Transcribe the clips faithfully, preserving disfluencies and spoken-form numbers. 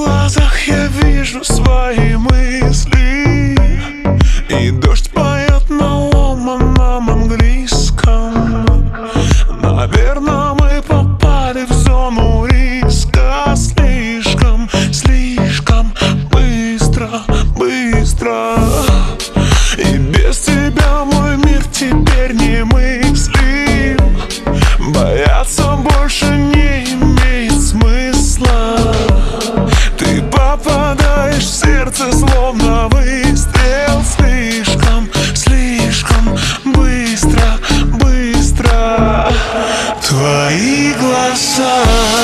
глазах я вижу свои мысли, и дождь поет на ломаном английском. Наверное, мы попали в зону риска. Слишком, слишком быстро, быстро. И без тебя мой мир теперь не мыслим. Бояться больше не имеет смысла. Ты попадаешь в сердце, словно выстрел. Слишком, слишком быстро, быстро. Твои глаза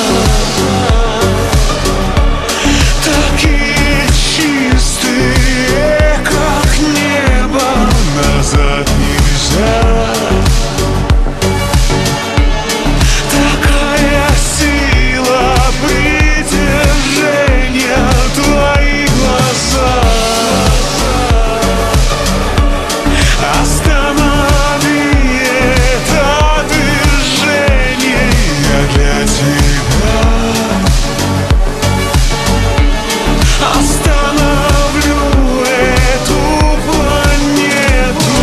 такие чистые, как небо. Назад нельзя. Такая сила притяжения. Твои глаза останови это движение. Я для тебя остановлю эту планету.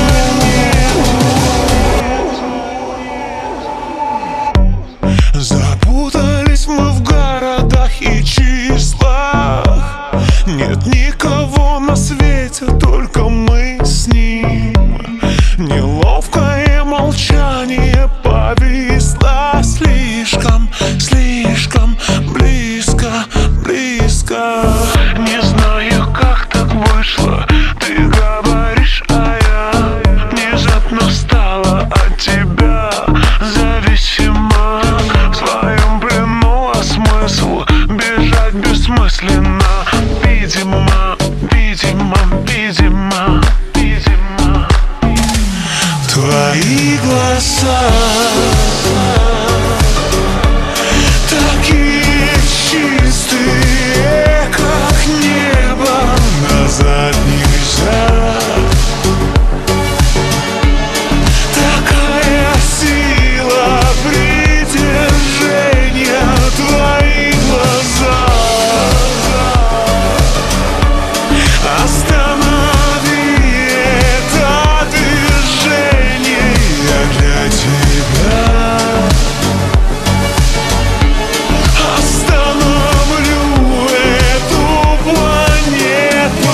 Запутались мы в городах и числах. Нет никого на свете, только мы с ним. Неловкое молчание повисло. Слишком, слишком близко, близко. Не знаю, как так вышло. Ты говоришь, а я внезапно стала от тебя зависима. В своем плену, а смысл бежать бессмысленно. Видимо, видимо, видимо, видимо. Твои глаза такие чистые, как небо. Назад нельзя. Такая сила притяжения. Твои глаза останови это движение. Я для тебя остановлю эту планету.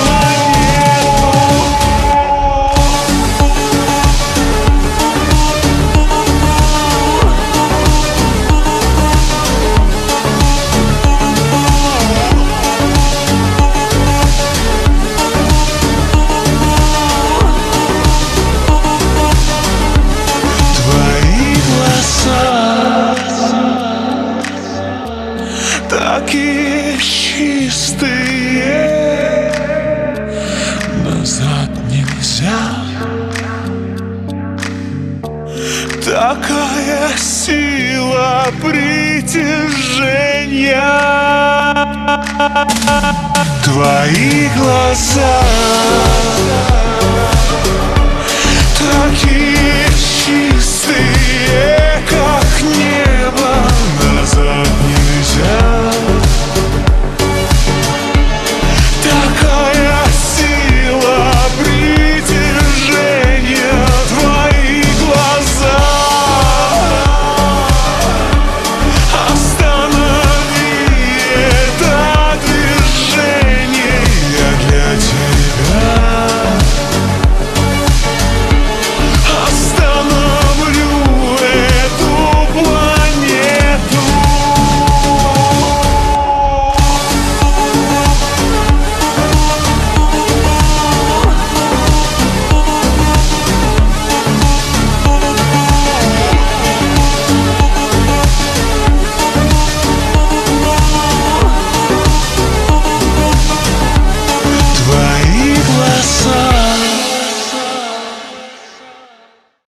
Твои глаза такие чистые. Назад нельзя. Такая сила притяжения. Твои глаза такие